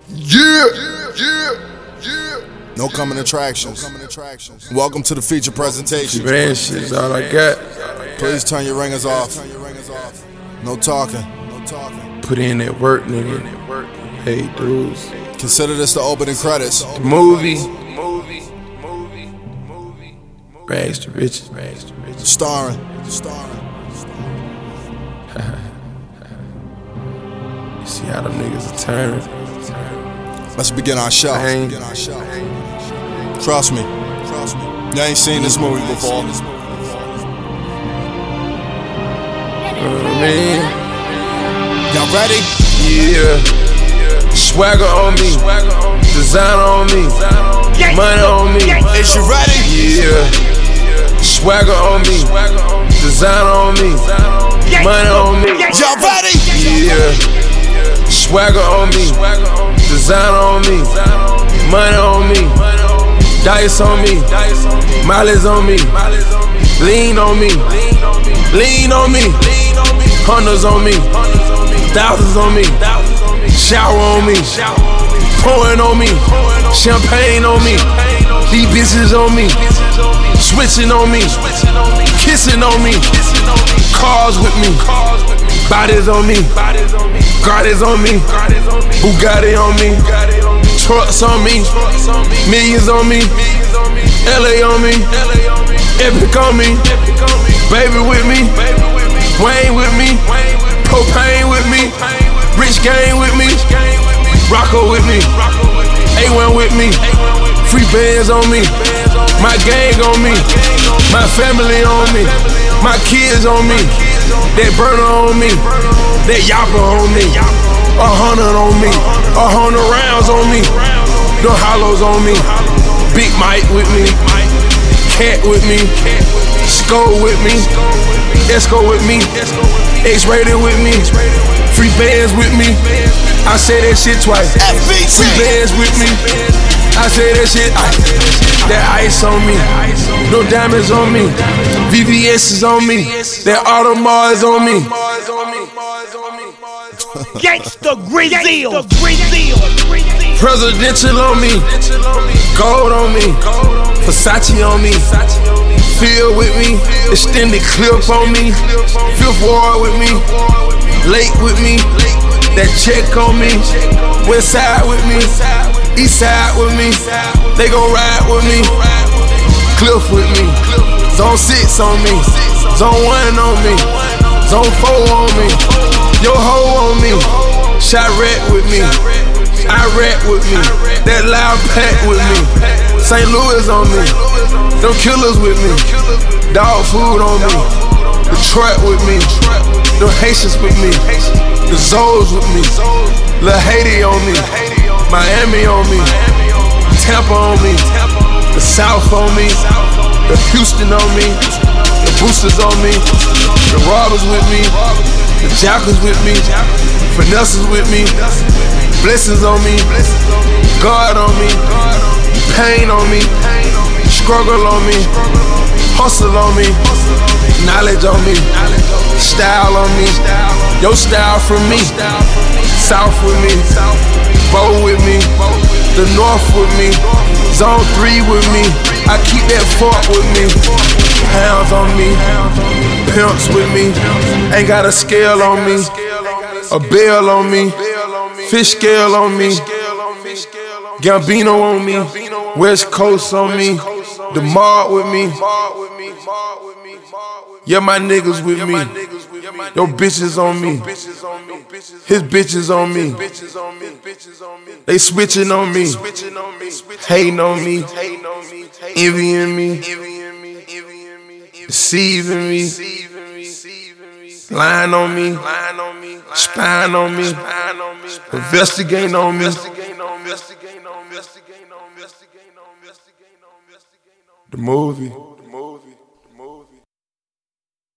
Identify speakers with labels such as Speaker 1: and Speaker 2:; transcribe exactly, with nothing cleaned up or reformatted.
Speaker 1: Yeah, yeah, yeah. No coming attractions. No coming attractions. Welcome to the feature presentation.
Speaker 2: Man, shit is all I got.
Speaker 1: Please turn your ringers off. No talking. No talking.
Speaker 2: Put in that work, nigga. Hey, dudes.
Speaker 1: Consider this the opening credits.
Speaker 2: The movie. Rags to riches.
Speaker 1: Starring. Starring.
Speaker 2: You see how them niggas are turning.
Speaker 1: Let's begin our show.
Speaker 2: Bang.
Speaker 1: Trust me. Trust me. You ain't seen this movie before.
Speaker 2: Uh, man.
Speaker 1: Y'all ready?
Speaker 2: Yeah. Swagger on me. Designer on me. Money on me.
Speaker 1: Is you ready?
Speaker 2: Yeah. Swagger on me. Designer on me. Money on me.
Speaker 1: Y'all ready?
Speaker 2: Yeah. Swagger on me. Designer on me. Money on me. Dice on me. Mileage on me. Lean on me. Lean on me. Hundreds on me. Thousands on me. Shower on me. Pouring on me. Champagne on me. These bitches on me. Switching on me. Kissing on me. Cars with me. Bodies on me. Guardians on me. Bugatti on me. Trucks on me. Millions on me. L A on me. Epic on me. Baby with me. Wayne with me. Propane with me. Rich Gang with me. Rocco with me. A one with me. Free bands on me. My gang on me. My family on me. My kids on me. That burner on me. That yapper on me. A hundred on me. A hundred rounds on me. The hollows on me. Big Mike with me. Cat with me. Skull with me. Esco with me. X-rated with me. Free bands with me. I say that shit twice. Free bands with me. I say that shit. I, that ice on me. No diamonds on me. V V S is on me. That Audemars is on me.
Speaker 3: Gangsta Grizzly.
Speaker 2: Presidential on me. Gold on me. Versace on me. Feel with me. Extended clip on me. Fifth Ward with me. Lake with me. That check on me. West side with me. East side with me. They gon' ride with me. Cliff with me. Zone six on me. Zone one on me. Zone four on me. Yo ho on me. Shot rat with me. Iraq with me. That loud pack with me. Saint Louis on me. Them killers with me. Dog food on me. Detroit with me. Them Haitians with me. The Zoes with me. Lil Haiti on me. Miami on me. Tampa on me. The South on me. The Houston on me. The Boosters on me. The Robbers with me. The Jackals with me. Finesses with me. Blessings on me. God on me. Pain on me. Struggle on me. Hustle on me. Knowledge on me. Style on me. Your style from me. South with me. Bow with me. The North with me. Zone three with me. I keep that fork with me. Pounds on me. Pimps with me. Ain't got a scale on me. A bell on me. Fish scale on me. Gambino on me. West Coast on me. The Mob with me. Yeah, my niggas with me. Your bitches on me. His bitches on me. They switching on me. Hating on me. Envying me. Deceiving me. Lying on me. Spying on me. Investigating on me. The movie.